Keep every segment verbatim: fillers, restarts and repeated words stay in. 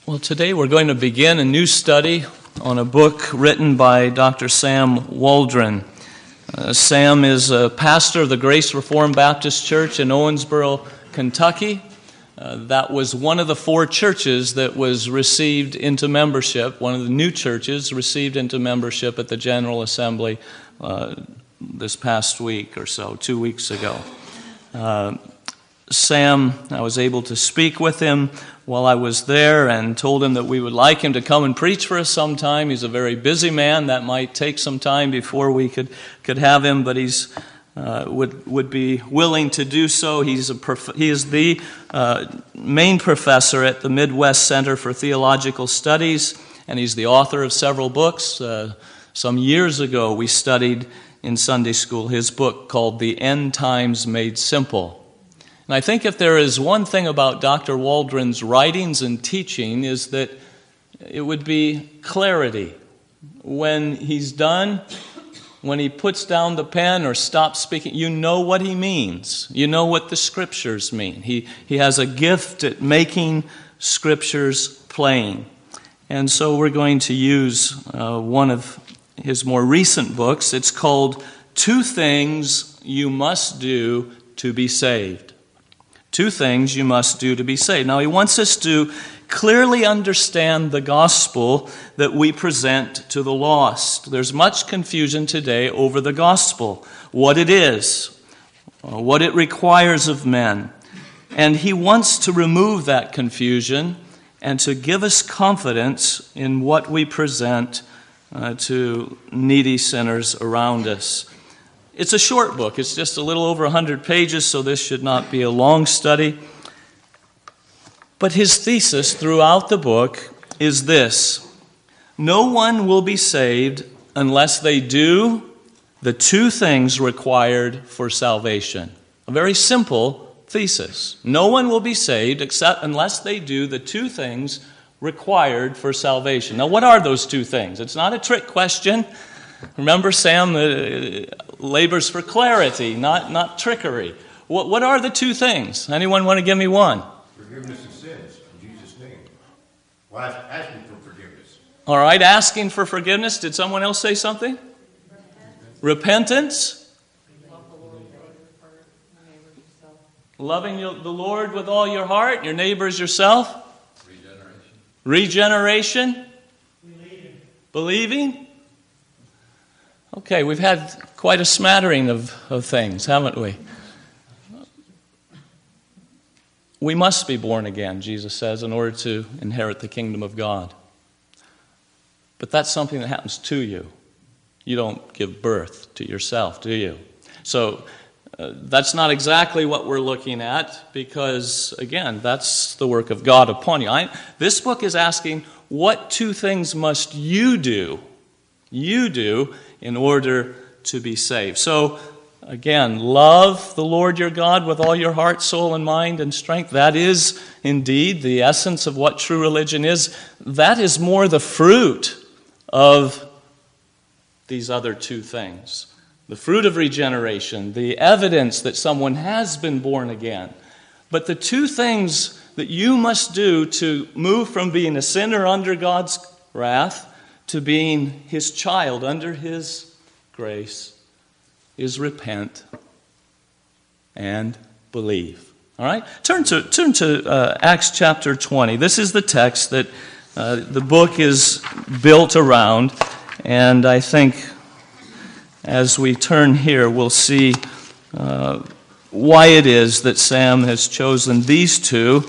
Well, today we're going to begin a new study on a book written by Doctor Sam Waldron. Uh, Sam is a pastor of the Grace Reformed Baptist Church in Owensboro, Kentucky. Uh, that was one of the four churches that was received into membership, one of the new churches received into membership at the General Assembly uh, this past week or so, two weeks ago. Uh, Sam, I was able to speak with him while I was there and told him that we would like him to come and preach for us sometime. He's a very busy man. That might take some time before we could, could have him, but he's uh, would would be willing to do so. He's a prof- he is the uh, main professor at the Midwest Center for Theological Studies, and he's the author of several books. Uh, some years ago, we studied in Sunday school his book called The End Times Made Simple. And I think if there is one thing about Doctor Waldron's writings and teaching is that it would be clarity. When he's done, when he puts down the pen or stops speaking, you know what he means. You know what the Scriptures mean. He, he has a gift at making Scriptures plain. And so we're going to use uh, one of his more recent books. It's called Two Things You Must Do to Be Saved. Two things you must do to be saved. Now, he wants us to clearly understand the gospel that we present to the lost. There's much confusion today over the gospel, what it is, what it requires of men. And he wants to remove that confusion and to give us confidence in what we present uh, to needy sinners around us. It's a short book. It's just a little over one hundred pages, so this should not be a long study. But his thesis throughout the book is this: no one will be saved unless they do the two things required for salvation. A very simple thesis. No one will be saved except unless they do the two things required for salvation. Now, what are those two things? It's not a trick question. Remember, Sam uh, labors for clarity, not, not trickery. What, what are the two things? Anyone want to give me one? Forgiveness of sins, in Jesus' name. Well, asking for forgiveness. All right, asking for forgiveness. Did someone else say something? Repentance. Loving the Lord with all your heart, your neighbor as yourself. Regeneration. Regeneration. Believing. Believing. Okay, we've had quite a smattering of, of things, haven't we? We must be born again, Jesus says, in order to inherit the kingdom of God. But that's something that happens to you. You don't give birth to yourself, do you? So uh, that's not exactly what we're looking at because, again, that's the work of God upon you. I, this book is asking, what two things must you do, you do, in order to be saved? So, again, love the Lord your God with all your heart, soul, and mind and strength. That is indeed the essence of what true religion is. That is more the fruit of these other two things. The fruit of regeneration, the evidence that someone has been born again. But the two things that you must do to move from being a sinner under God's wrath to being his child under his grace is repent and believe. All right? Turn to turn to uh, Acts chapter twenty. This is the text that uh, the book is built around, and I think as we turn here, we'll see uh, why it is that Sam has chosen these two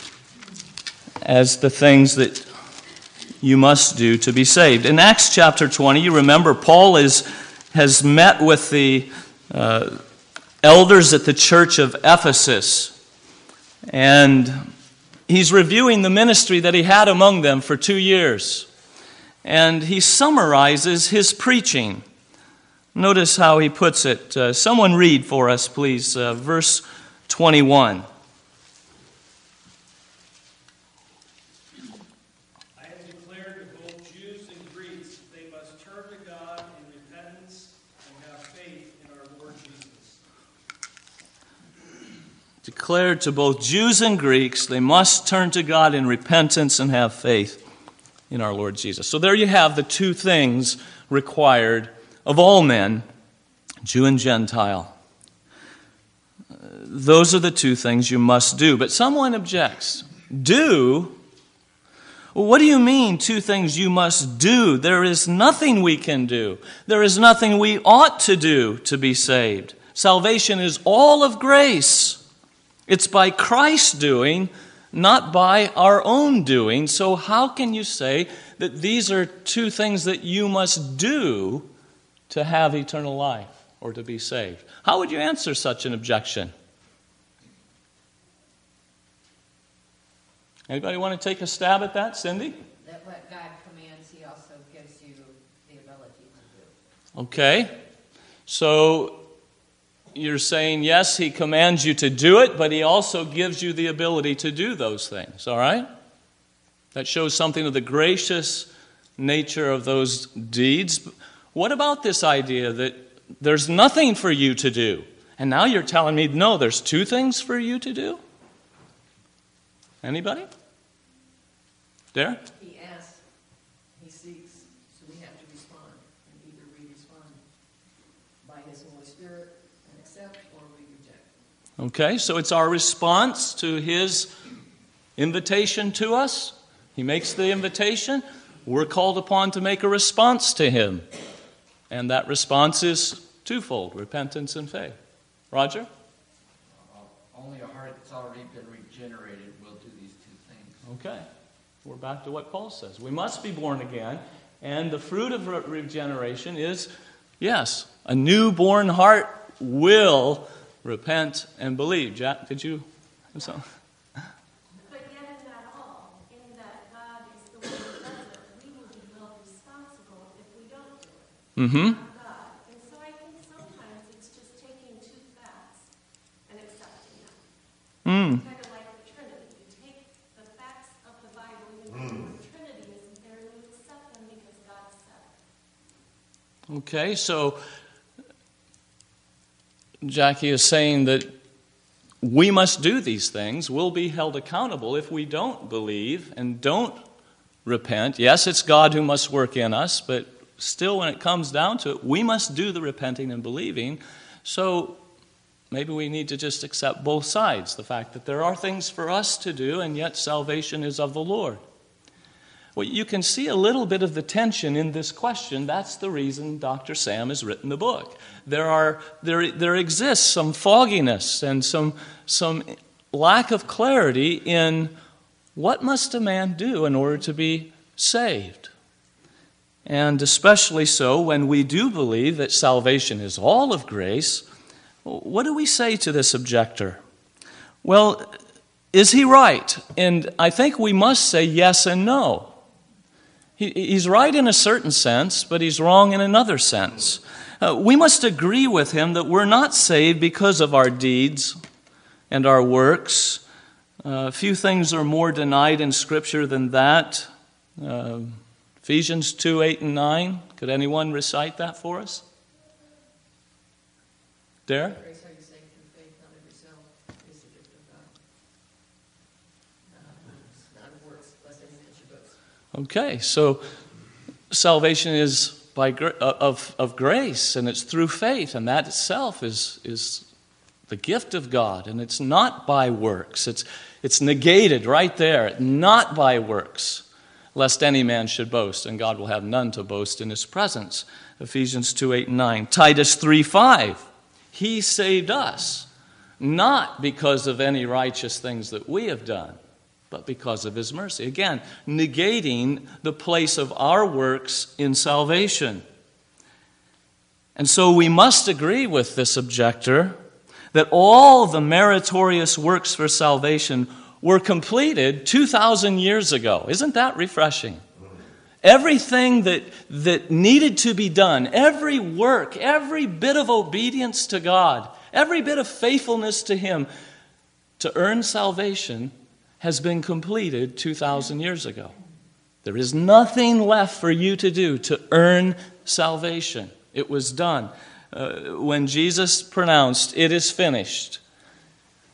as the things that you must do to be saved. In Acts chapter twenty, you remember Paul is, has met with the uh, elders at the church of Ephesus, and he's reviewing the ministry that he had among them for two years. And he summarizes his preaching. Notice how he puts it. Uh, someone read for us, please, uh, verse twenty-one. declared to both Jews and Greeks, they must turn to God in repentance and have faith in our Lord Jesus. So there you have the two things required of all men, Jew and Gentile. Those are the two things you must do. But someone objects. Do? Well, what do you mean, two things you must do? There is nothing we can do. There is nothing we ought to do to be saved. Salvation is all of grace. It's by Christ's doing, not by our own doing. So how can you say that these are two things that you must do to have eternal life or to be saved? How would you answer such an objection? Anybody want to take a stab at that, Cindy? That what God commands, He also gives you the ability to do. Okay. So you're saying, yes, He commands you to do it, but He also gives you the ability to do those things, all right? That shows something of the gracious nature of those deeds. What about this idea that there's nothing for you to do? And now you're telling me, no, there's two things for you to do? Anybody? There? He asks, He seeks, so we have to respond. And either we respond by His Holy Spirit and accept, or we reject. Okay, so it's our response to His invitation to us. He makes the invitation. We're called upon to make a response to Him. And that response is twofold, repentance and faith. Roger? Uh, only a heart that's already been regenerated will do these two things. Okay. We're back to what Paul says. We must be born again. And the fruit of re- regeneration is, yes, a newborn heart will repent and believe. Jack, did you have something? But yet in that all, in that God is the one who does it, we will be held responsible if we don't do it. Mm-hmm. Not God. And so I think sometimes it's just taking two facts and accepting them. Mm. Kind of like the Trinity. You take the facts of the Bible, even though the Trinity isn't there, and you accept them because God said it. Okay, so Jackie is saying that we must do these things. We'll be held accountable if we don't believe and don't repent. Yes, it's God who must work in us, but still when it comes down to it, we must do the repenting and believing. So maybe we need to just accept both sides, the fact that there are things for us to do, and yet salvation is of the Lord. Well, you can see a little bit of the tension in this question. That's the reason Doctor Sam has written the book. There are there there exists some fogginess and some some lack of clarity in what must a man do in order to be saved. And especially so when we do believe that salvation is all of grace. What do we say to this objector? Well, is he right? And I think we must say yes and no. He, he's right in a certain sense, but he's wrong in another sense. Uh, we must agree with him that we're not saved because of our deeds and our works. Uh, few things are more denied in Scripture than that. Uh, Ephesians two, eight, and nine. Could anyone recite that for us? Dare? Grace are you saved through faith, not of yourself, is the gift of God. Uh, not of works, lest any man should boast. Okay, so salvation is by of of grace, and it's through faith, and that itself is is the gift of God, and it's not by works. It's it's negated right there, not by works, lest any man should boast, and God will have none to boast in His presence. Ephesians two, eight, and nine. Titus three, five. He saved us, not because of any righteous things that we have done, but because of His mercy. Again, negating the place of our works in salvation. And so we must agree with this objector that all the meritorious works for salvation were completed two thousand years ago. Isn't that refreshing? Everything that, that needed to be done, every work, every bit of obedience to God, every bit of faithfulness to Him to earn salvation has been completed two thousand years ago. There is nothing left for you to do to earn salvation. It was done. Uh, when Jesus pronounced, "It is finished,"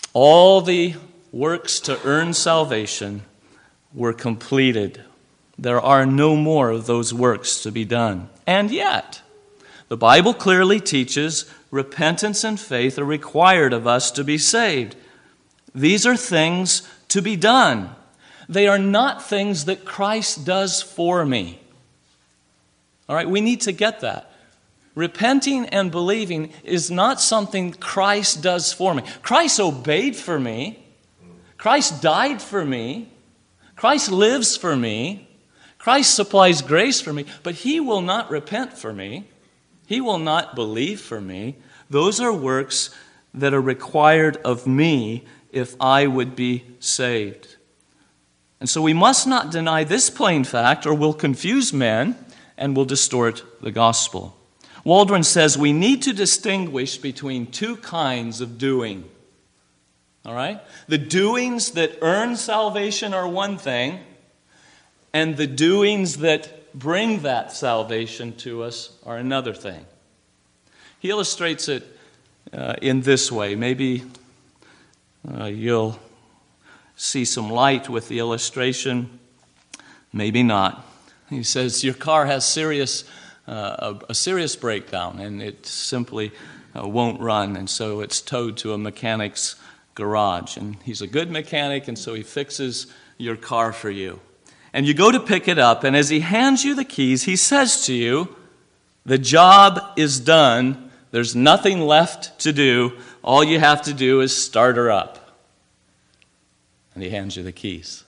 All the works to earn salvation were completed. There are no more of those works to be done. And yet, the Bible clearly teaches repentance and faith are required of us to be saved. These are things to be done. They are not things that Christ does for me. All right, we need to get that. Repenting and believing is not something Christ does for me. Christ obeyed for me. Christ died for me. Christ lives for me. Christ supplies grace for me, but He will not repent for me. He will not believe for me. Those are works that are required of me if I would be saved. And so we must not deny this plain fact, or we'll confuse men and will distort the gospel. Waldron says we need to distinguish between two kinds of doing. All right? The doings that earn salvation are one thing, and the doings that bring that salvation to us are another thing. He illustrates it uh, in this way. Maybe uh, you'll see some light with the illustration. Maybe not. He says your car has serious uh, a, a serious breakdown, and it simply uh, won't run, and so it's towed to a mechanic's garage. And he's a good mechanic, and so he fixes your car for you. And you go to pick it up, and as he hands you the keys, he says to you, the job is done. There's nothing left to do. All you have to do is start her up. And he hands you the keys.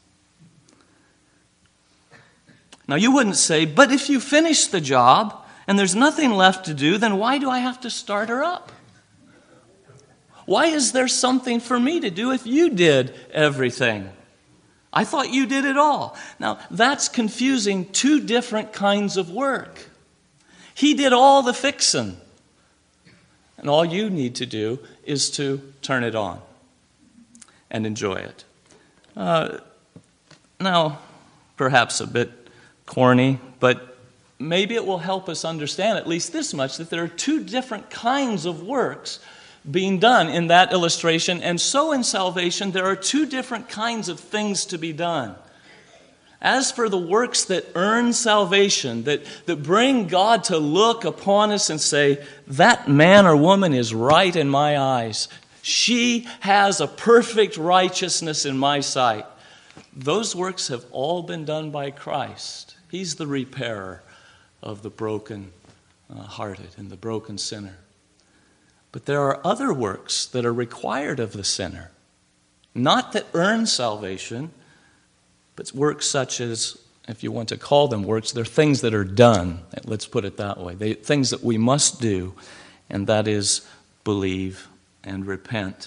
Now you wouldn't say, but if you finish the job and there's nothing left to do, then why do I have to start her up? Why is there something for me to do if you did everything? I thought you did it all. Now, that's confusing two different kinds of work. He did all the fixing. And all you need to do is to turn it on and enjoy it. Uh, now, perhaps a bit corny, but maybe it will help us understand at least this much, that there are two different kinds of works being done in that illustration, and so in salvation there are two different kinds of things to be done. As for the works that earn salvation, that, that bring God to look upon us and say, that man or woman is right in my eyes. She has a perfect righteousness in my sight. Those works have all been done by Christ. He's the repairer of the broken uh, hearted and the broken sinner. But there are other works that are required of the sinner, not that earn salvation, but works such as, if you want to call them works, they're things that are done. Let's put it that way. They, things that we must do, and that is believe and repent.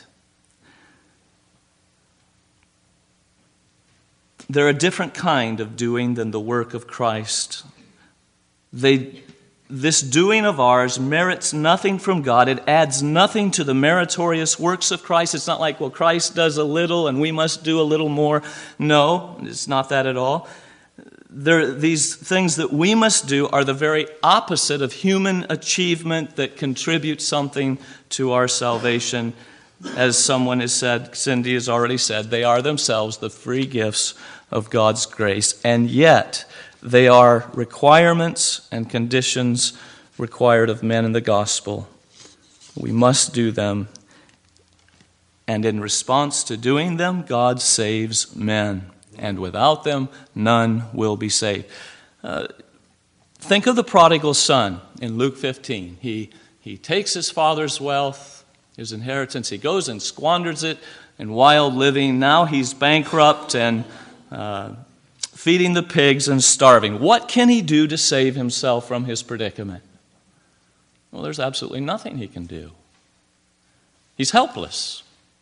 They're a different kind of doing than the work of Christ. They This doing of ours merits nothing from God. It adds nothing to the meritorious works of Christ. It's not like, well, Christ does a little and we must do a little more. No, it's not that at all. There, these things that we must do are the very opposite of human achievement that contributes something to our salvation. As someone has said, Cindy has already said, they are themselves the free gifts of God's grace. And yet, they are requirements and conditions required of men in the gospel. We must do them. And in response to doing them, God saves men. And without them, none will be saved. Uh, think of the prodigal son in Luke fifteen. He, he takes his father's wealth, his inheritance. He goes and squanders it in wild living. Now he's bankrupt and uh, feeding the pigs and starving. What can he do to save himself from his predicament? Well, there's absolutely nothing he can do. He's helpless.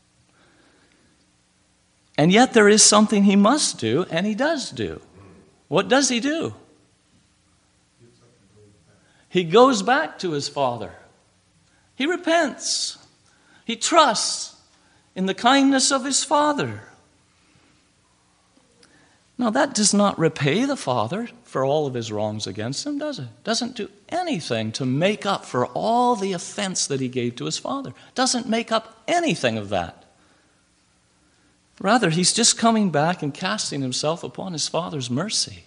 And yet there is something he must do, and he does do. What does he do? He goes back to his father. He repents. He trusts in the kindness of his father. Now, that does not repay the father for all of his wrongs against him, does it? Doesn't do anything to make up for all the offense that he gave to his father. Doesn't make up anything of that. Rather, he's just coming back and casting himself upon his Father's mercy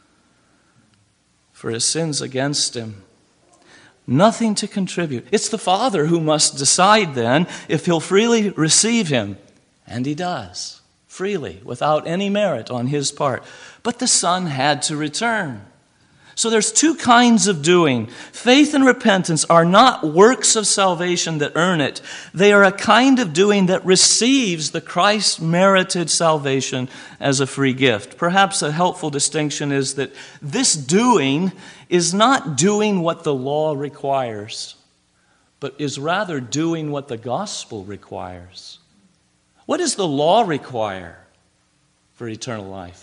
for his sins against him. Nothing to contribute. It's the Father who must decide then if he'll freely receive him. And he does, freely, without any merit on his part. But the Son had to return. So there's two kinds of doing. Faith and repentance are not works of salvation that earn it. They are a kind of doing that receives the Christ-merited salvation as a free gift. Perhaps a helpful distinction is that this doing is not doing what the law requires, but is rather doing what the gospel requires. What does the law require for eternal life?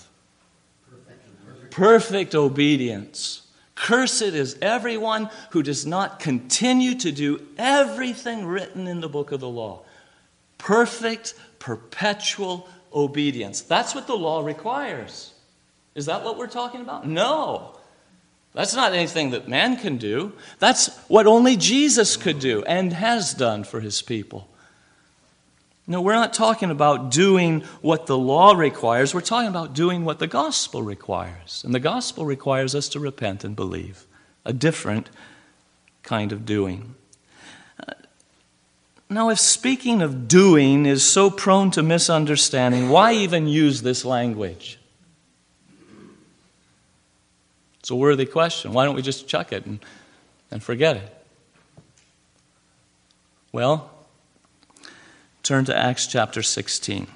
Perfect obedience. Cursed is everyone who does not continue to do everything written in the book of the law. Perfect, perpetual obedience. That's what the law requires. Is that what we're talking about? No. That's not anything that man can do. That's what only Jesus could do and has done for his people. No, we're not talking about doing what the law requires. We're talking about doing what the gospel requires. And the gospel requires us to repent and believe. A different kind of doing. Now, if speaking of doing is so prone to misunderstanding, why even use this language? It's a worthy question. Why don't we just chuck it and, and forget it? Well, turn to Acts chapter sixteen.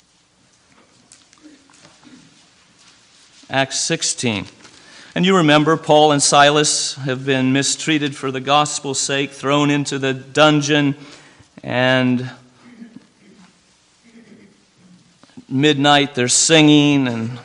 Acts sixteen. And you remember Paul and Silas have been mistreated for the gospel's sake, thrown into the dungeon, and midnight they're singing, and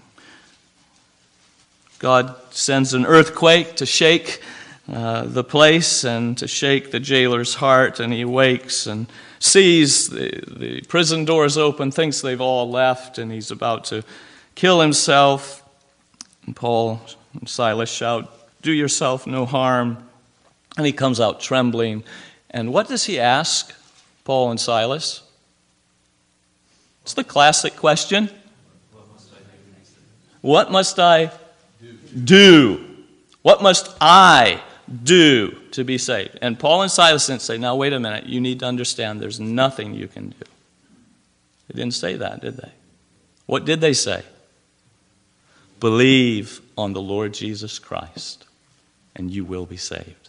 God sends an earthquake to shake uh, the place and to shake the jailer's heart, and he wakes and sees the, the prison doors open, thinks they've all left, and he's about to kill himself. And Paul and Silas shout, "Do yourself no harm." And he comes out trembling. And what does he ask, Paul and Silas? It's the classic question. What must I do? What must I do to be saved? And Paul and Silas didn't say, "Now wait a minute, you need to understand there's nothing you can do." They didn't say that, did they? What did they say? Believe on the Lord Jesus Christ, and you will be saved.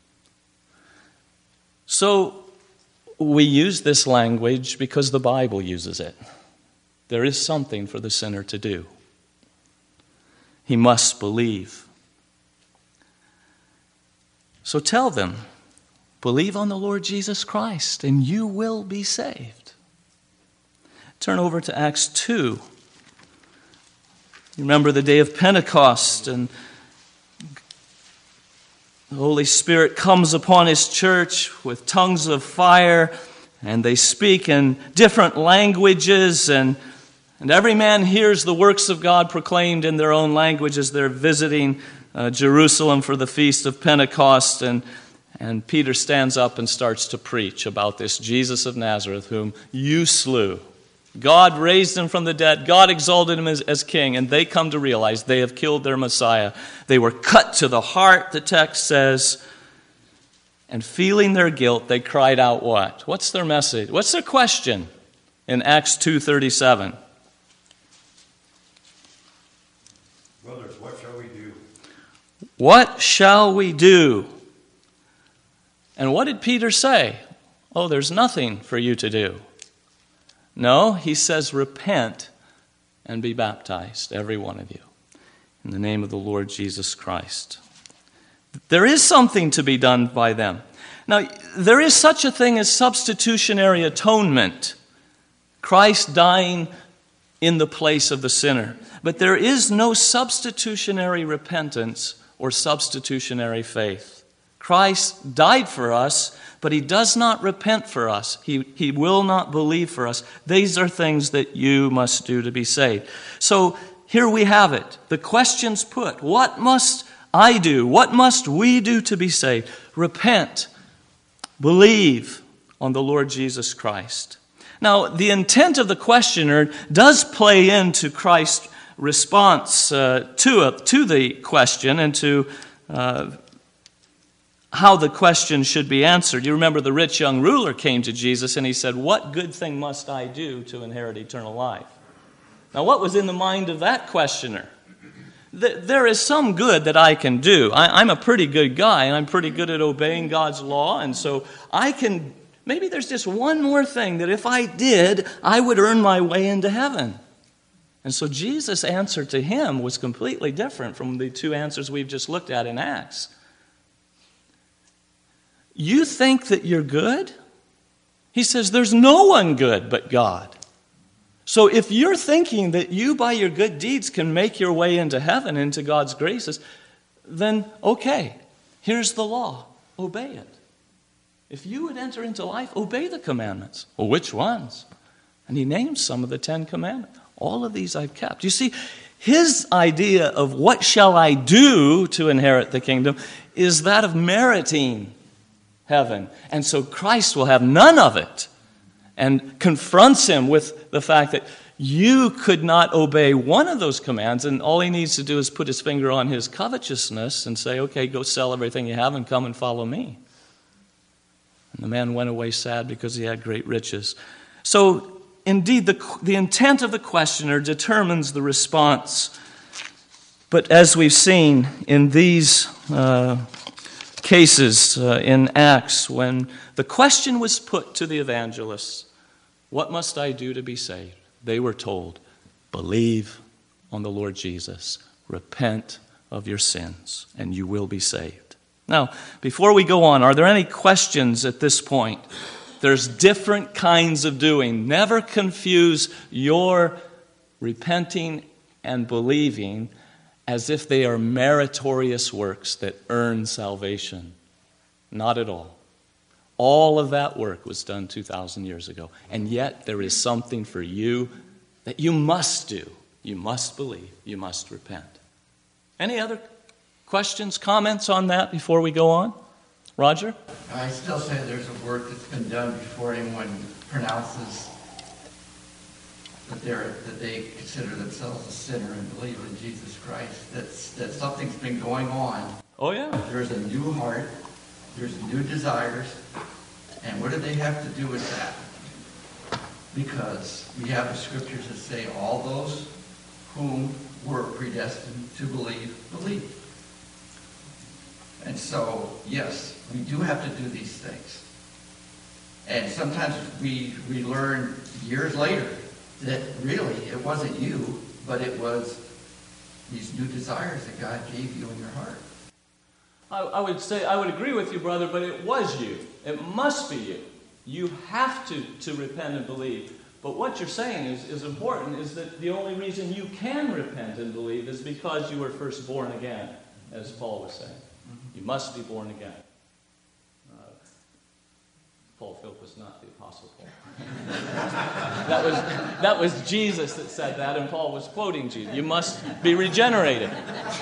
So we use this language because the Bible uses it. There is something for the sinner to do. He must believe. So tell them, believe on the Lord Jesus Christ, and you will be saved. Turn over to Acts two. You remember the day of Pentecost, and the Holy Spirit comes upon his church with tongues of fire, and they speak in different languages, and, and every man hears the works of God proclaimed in their own language as they're visiting Uh, Jerusalem for the Feast of Pentecost, and, and Peter stands up and starts to preach about this Jesus of Nazareth whom you slew. God raised him from the dead. God exalted him as, as king, and they come to realize they have killed their Messiah. They were cut to the heart, the text says, and feeling their guilt, they cried out what? What's their message? What's their question in Acts two thirty-seven? Brothers, what shall we do? What shall we do? And what did Peter say? Oh, there's nothing for you to do. No, he says, repent and be baptized, every one of you, in the name of the Lord Jesus Christ. There is something to be done by them. Now, there is such a thing as substitutionary atonement, Christ dying in the place of the sinner. But there is no substitutionary repentance or substitutionary faith. Christ died for us, but he does not repent for us. He, he will not believe for us. These are things that you must do to be saved. So here we have it. The question's put. What must I do? What must we do to be saved? Repent. Believe on the Lord Jesus Christ. Now, the intent of the questioner does play into Christ's response uh, to, uh, to the question and to uh, how the question should be answered. You remember the rich young ruler came to Jesus and he said, "What good thing must I do to inherit eternal life?" Now, what was in the mind of that questioner? There is some good that I can do. I, I'm a pretty good guy, and I'm pretty good at obeying God's law, and so I can, maybe there's just one more thing that if I did, I would earn my way into heaven. And so Jesus' answer to him was completely different from the two answers we've just looked at in Acts. You think that you're good? He says, there's no one good but God. So if you're thinking that you by your good deeds can make your way into heaven, into God's graces, then okay, here's the law. Obey it. If you would enter into life, obey the commandments. Well, which ones? And he names some of the Ten Commandments. All of these I've kept. You see, his idea of what shall I do to inherit the kingdom is that of meriting heaven. And so Christ will have none of it, and confronts him with the fact that you could not obey one of those commands, and all he needs to do is put his finger on his covetousness and say, okay, go sell everything you have and come and follow me. And the man went away sad because he had great riches. So, indeed, the, the intent of the questioner determines the response. But as we've seen in these uh, cases uh, in Acts, when the question was put to the evangelists, what must I do to be saved? They were told, believe on the Lord Jesus, repent of your sins, and you will be saved. Now, before we go on, are there any questions at this point? There's different kinds of doing. Never confuse your repenting and believing as if they are meritorious works that earn salvation. Not at all. All of that work was done two thousand years ago. And yet there is something for you that you must do. You must believe. You must repent. Any other questions, comments on that before we go on? Roger? I still say there's a work that's been done before anyone pronounces that they're that they consider themselves a sinner and believe in Jesus Christ. That's that something's been going on. Oh yeah. There's a new heart. There's new desires. And what do they have to do with that? Because we have the scriptures that say all those whom were predestined to believe, believe. And so, yes, we do have to do these things. And sometimes we, we learn years later that really it wasn't you, but it was these new desires that God gave you in your heart. I, I would say, I would agree with you, brother, but it was you. It must be you. You have to, to repent and believe. But what you're saying is, is important, is that the only reason you can repent and believe is because you were first born again, as Paul was saying. You must be born again. Uh, Paul Philip was not the Apostle Paul. that was that was Jesus that said that, and Paul was quoting Jesus. You must be regenerated.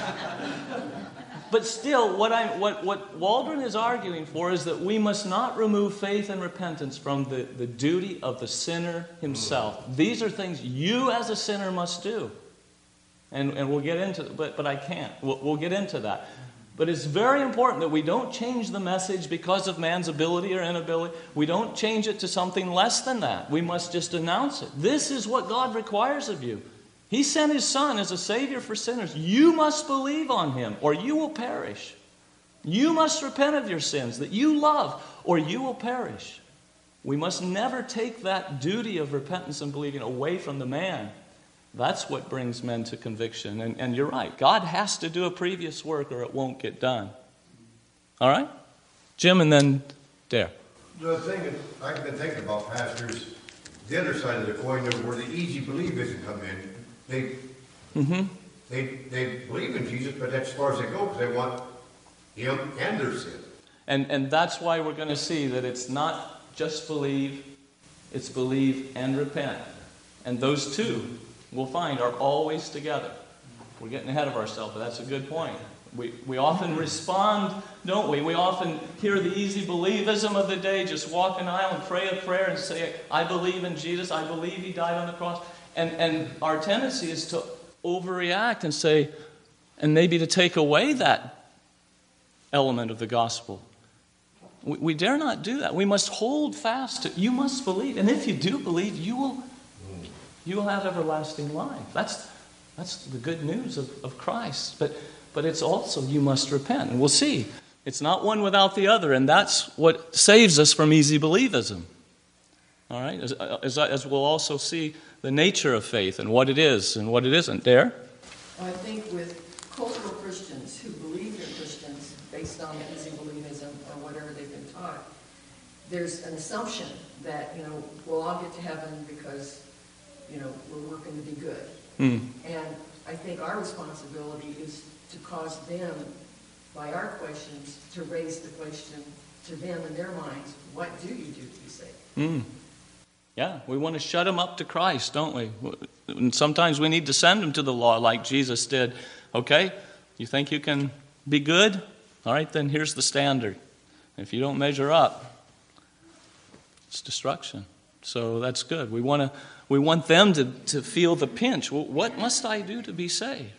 But still, what I what what Waldron is arguing for is that we must not remove faith and repentance from the, the duty of the sinner himself. These are things you as a sinner must do. And and we'll get into but but I can't. We'll, we'll get into that. But it's very important that we don't change the message because of man's ability or inability. We don't change it to something less than that. We must just announce it. This is what God requires of you. He sent His Son as a Savior for sinners. You must believe on Him or you will perish. You must repent of your sins that you love or you will perish. We must never take that duty of repentance and believing away from the man. That's what brings men to conviction. And, and you're right. God has to do a previous work or it won't get done. All right? Jim and then Dare. The thing that I've been thinking about, pastors, the other side of the coin, where the easy believism come in. They, mm-hmm. they, they believe in Jesus, but that's as far as they go because they want Him and their sin. And, and that's why we're going to see that it's not just believe, it's believe and repent. And those two, we'll find, are always together. We're getting ahead of ourselves, but that's a good point. We, we often respond, don't we? We often hear the easy believism of the day, just walk an aisle and pray a prayer and say, I believe in Jesus, I believe He died on the cross. And, and our tendency is to overreact and say, and maybe to take away that element of the gospel. We, we dare not do that. We must hold fast to, you must believe. And if you do believe, you will, you will have everlasting life. That's, that's the good news of, of Christ. But But it's also, you must repent. And we'll see. It's not one without the other. And that's what saves us from easy believism. All right? As, as, as we'll also see the nature of faith and what it is and what it isn't. Dare? I think with cultural Christians who believe they're Christians based on easy believism or whatever they've been taught, there's an assumption that, you know, we'll all get to heaven because, you know, we're working to be good. Mm. And I think our responsibility is to cause them, by our questions, to raise the question to them in their minds, what do you do to be saved? Mm. Yeah, we want to shut them up to Christ, don't we? And sometimes we need to send them to the law like Jesus did. Okay, you think you can be good? All right, then here's the standard. If you don't measure up, it's destruction. So that's good. We want to, we want them to, to feel the pinch. Well, what must I do to be saved?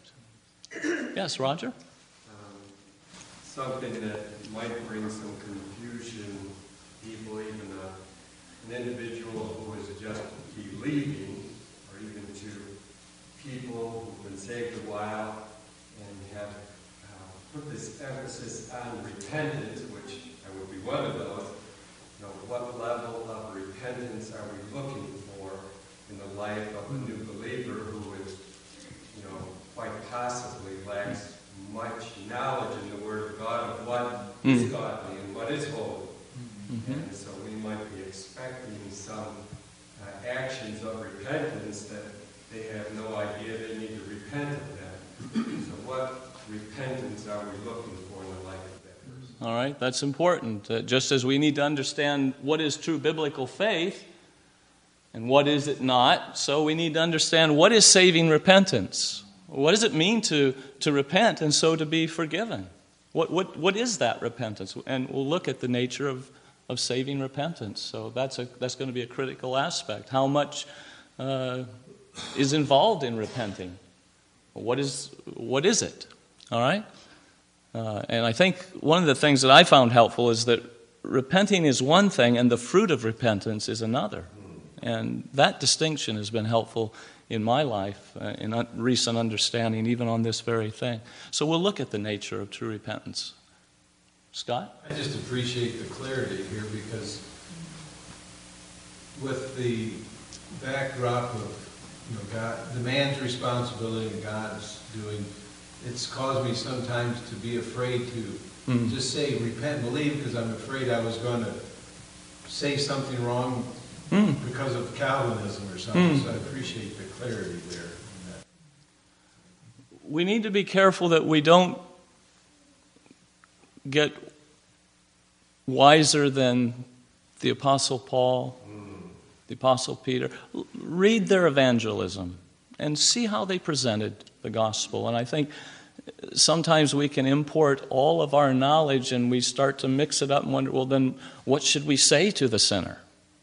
Yes, Roger? Um, something that might bring some confusion, people, even a, an individual who is just believing, or even to people who've been saved a while and have uh, put this emphasis on repentance, which I would be one of those. You know, what level of repentance are we looking for in the life of a new believer who is, you know, quite possibly lacks much knowledge in the Word of God of what mm. is godly and what is holy. Mm-hmm. And so we might be expecting some uh, actions of repentance that they have no idea they need to repent of that. So what repentance are we looking for in the life of that person? All right, that's important. Uh, just as we need to understand what is true biblical faith and what is it not, so we need to understand what is saving repentance. What does it mean to, to repent and so to be forgiven? What, what, what is that repentance? And we'll look at the nature of, of saving repentance. So that's, a, that's going to be a critical aspect. How much uh, is involved in repenting? What is, what is it? All right? Uh, and I think one of the things that I found helpful is that repenting is one thing and the fruit of repentance is another. And that distinction has been helpful in my life, uh, in un- recent understanding, even on this very thing. So we'll look at the nature of true repentance. Scott? I just appreciate the clarity here because with the backdrop of, you know, God, the man's responsibility and God's doing, it's caused me sometimes to be afraid to mm. just say repent and believe because I'm afraid I was going to say something wrong mm. because of Calvinism or something. Mm. So I appreciate the clarity there. We need to be careful that we don't get wiser than the Apostle Paul, mm. the Apostle Peter. Read their evangelism and see how they presented the gospel. And I think sometimes we can import all of our knowledge and we start to mix it up and wonder, well, then what should we say to the sinner?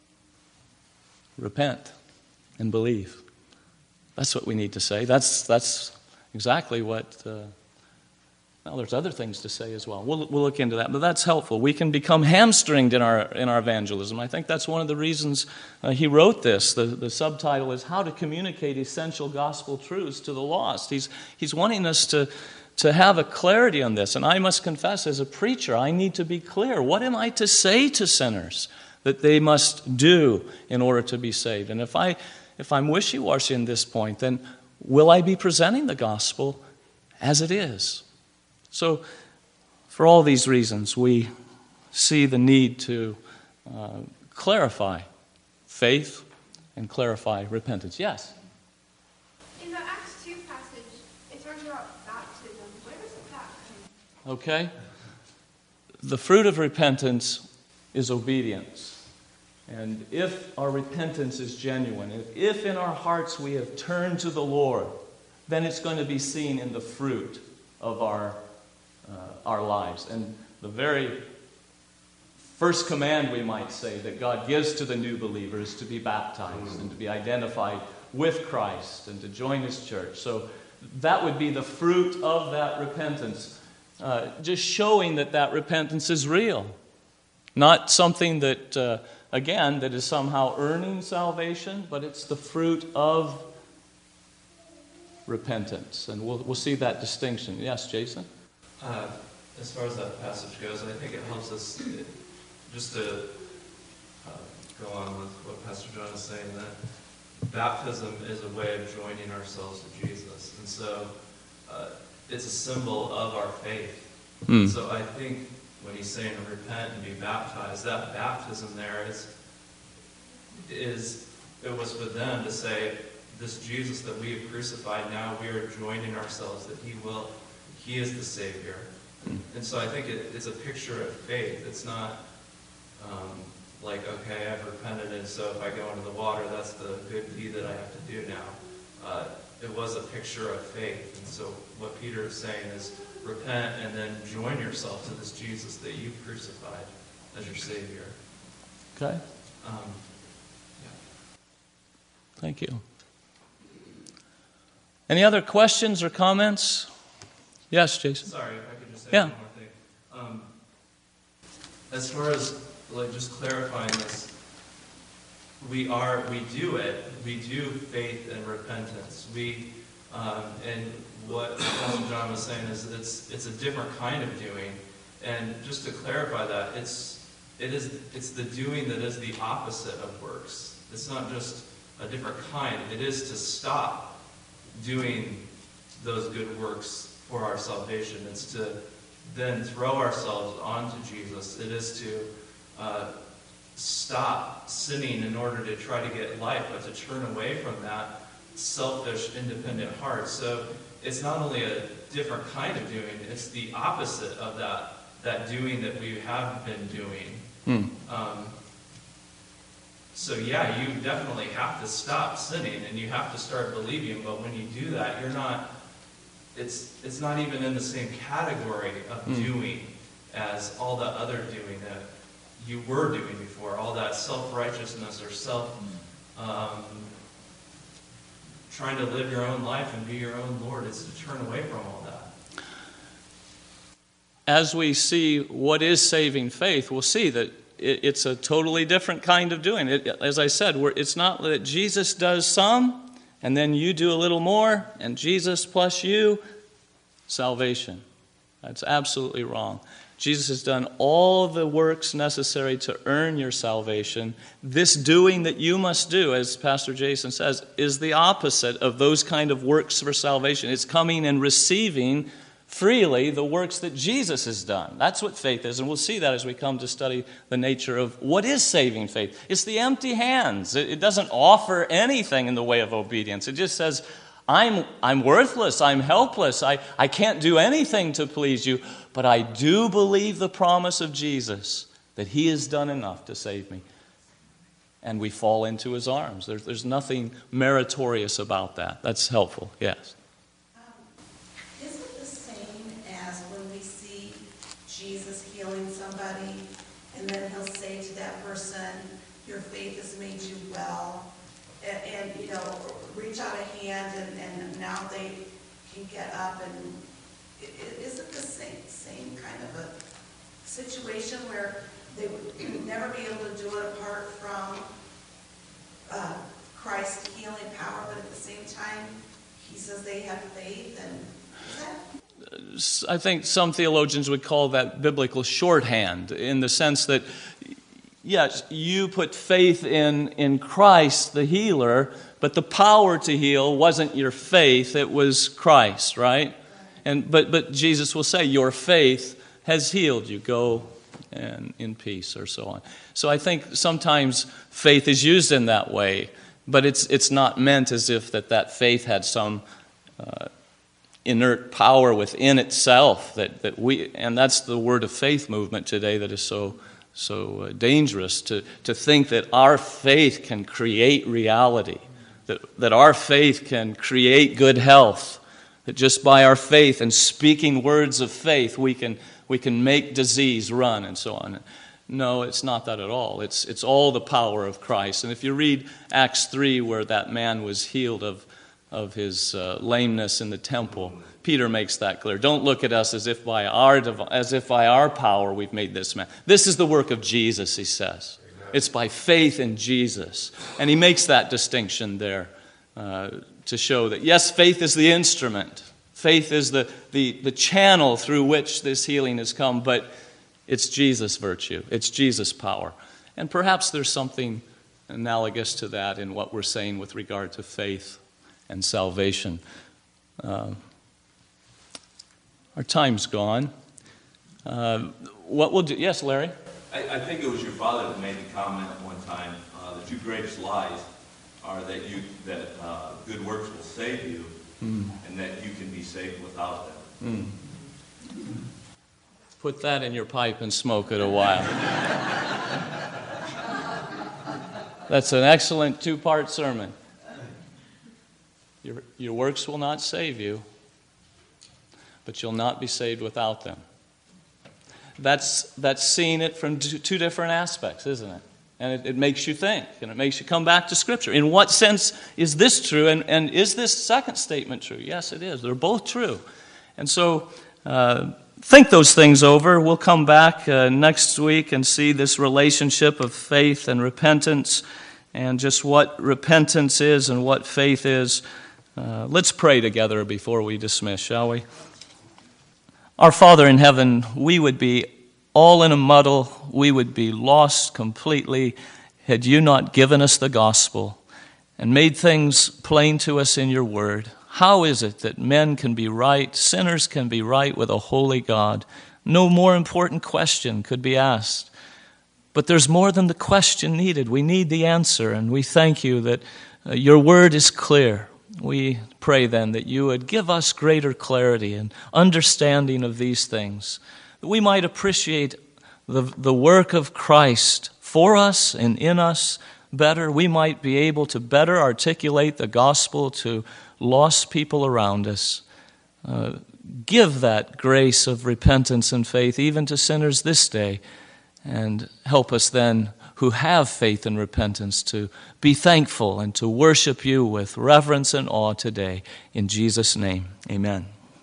Repent and believe. That's what we need to say. That's that's exactly what... Uh, well, there's other things to say as well. We'll we'll look into that, but that's helpful. We can become hamstringed in our in our evangelism. I think that's one of the reasons uh, he wrote this. The the subtitle is How to Communicate Essential Gospel Truths to the Lost. He's he's wanting us to to have a clarity on this. And I must confess, as a preacher, I need to be clear. What am I to say to sinners that they must do in order to be saved? And if I if I'm wishy-washy in this point, then will I be presenting the gospel as it is? So, for all these reasons, we see the need to uh, clarify faith and clarify repentance. Yes? In the Acts two passage, it talks about baptism. Where does that come? Okay. The fruit of repentance is obedience. And if our repentance is genuine, if, if in our hearts we have turned to the Lord, then it's going to be seen in the fruit of our uh, our lives. And the very first command, we might say, that God gives to the new believer is to be baptized and to be identified with Christ and to join His church. So that would be the fruit of that repentance, uh, just showing that that repentance is real, not something that, uh, again, that is somehow earning salvation, but it's the fruit of repentance. And we'll, we'll see that distinction. Yes, Jason? Uh, as far as that passage goes, I think it helps us it, just to uh, go on with what Pastor John is saying, that baptism is a way of joining ourselves to Jesus. And so uh, it's a symbol of our faith. Mm. So I think when he's saying repent and be baptized, that baptism there is, is it was for them to say, this Jesus that we have crucified, now we are joining ourselves, that he will, he is the Savior. Mm. And so I think it, it's a picture of faith. It's not um, like, okay, I've repented, and so if I go into the water, that's the good deed that I have to do now. Uh, it was a picture of faith. And so what Peter is saying is repent and then join yourself to this Jesus that you've crucified as your Savior. Okay. Um, yeah. Thank you. Any other questions or comments? Yes, Jason. Sorry, if I could just say yeah. one more thing. Um, as far as like just clarifying this, we are we do it. We do faith and repentance. We um, and what Pastor John was saying is it's it's a different kind of doing. And just to clarify that, it's it is it's the doing that is the opposite of works. It's not just a different kind. It is to stop doing those good works for our salvation. It's to then throw ourselves onto Jesus. It is to uh, stop sinning in order to try to get life, but to turn away from that selfish, independent heart. So it's not only a different kind of doing, it's the opposite of that, that doing that we have been doing. Hmm. Um, So yeah, you definitely have to stop sinning and you have to start believing, but when you do that, you're not, it's it's not even in the same category of mm. doing as all the other doing that you were doing before, all that self-righteousness or self, um, trying to live your own life and be your own Lord. It's to turn away from all that. As we see what is saving faith, we'll see that it's a totally different kind of doing it. As I said, it's not that Jesus does some, and then you do a little more, and Jesus plus you, salvation. That's absolutely wrong. Jesus has done all the works necessary to earn your salvation. This doing that you must do, as Pastor Jason says, is the opposite of those kind of works for salvation. It's coming and receiving freely the works that Jesus has done. That's what faith is, and we'll see that as we come to study the nature of what is saving faith. It's the empty hands. It, it doesn't offer anything in the way of obedience. It just says, I'm I'm worthless, I'm helpless, I, I can't do anything to please you, but I do believe the promise of Jesus that He has done enough to save me. And we fall into His arms. There's, there's nothing meritorious about that. That's helpful, yes. Jesus healing somebody, and then he'll say to that person, your faith has made you well, and, and you know, reach out a hand, and, and now they can get up, and it, it isn't the same, same kind of a situation where they would never be able to do it apart from uh, Christ's healing power, but at the same time, he says they have faith, and is that... I think some theologians would call that biblical shorthand, in the sense that, yes, you put faith in, in Christ, the healer, but the power to heal wasn't your faith, it was Christ, right? And but but Jesus will say, your faith has healed you. Go and in peace, or so on. So I think sometimes faith is used in that way, but it's it's not meant as if that, that faith had some uh, inert power within itself, that, that we, and that's the word of faith movement today that is so so uh, dangerous, to, to think that our faith can create reality, that, that our faith can create good health, That just by our faith and speaking words of faith, we can we can make disease run and so on. No, it's not that at all. It's it's all the power of Christ. And if you read Acts three, where that man was healed of, of his uh, lameness in the temple, Peter makes that clear. Don't look at us as if by our as if by our power we've made this man. This is the work of Jesus, he says. It's by faith in Jesus. And he makes that distinction there uh, to show that, yes, faith is the instrument. Faith is the, the, the channel through which this healing has come, but it's Jesus' virtue. It's Jesus' power. And perhaps there's something analogous to that in what we're saying with regard to faith and salvation. Uh, our time's gone. Uh, what we'll do... Yes, Larry? I, I think it was your father that made the comment at one time, uh, the two greatest lies are that you that uh, good works will save you, mm. and that you can be saved without them. Mm. Put that in your pipe and smoke it a while. That's an excellent two-part sermon. Your, your works will not save you, but you'll not be saved without them. That's that's seeing it from two, two different aspects, isn't it? And it, it makes you think, and it makes you come back to Scripture. In what sense is this true, and, and is this second statement true? Yes, it is. They're both true. And so uh, think those things over. We'll come back uh, next week and see this relationship of faith and repentance, and just what repentance is and what faith is. Uh, let's pray together before we dismiss, shall we? Our Father in heaven, we would be all in a muddle. We would be lost completely had you not given us the gospel and made things plain to us in your word. How is it that men can be right, sinners can be right with a holy God? No more important question could be asked. But there's more than the question needed. We need the answer, and we thank you that uh, your word is clear. We pray then that you would give us greater clarity and understanding of these things, that we might appreciate the, the work of Christ for us and in us better. We might be able to better articulate the gospel to lost people around us. Uh, give that grace of repentance and faith even to sinners this day, and help us then who have faith and repentance to be thankful and to worship you with reverence and awe today. In Jesus' name, amen.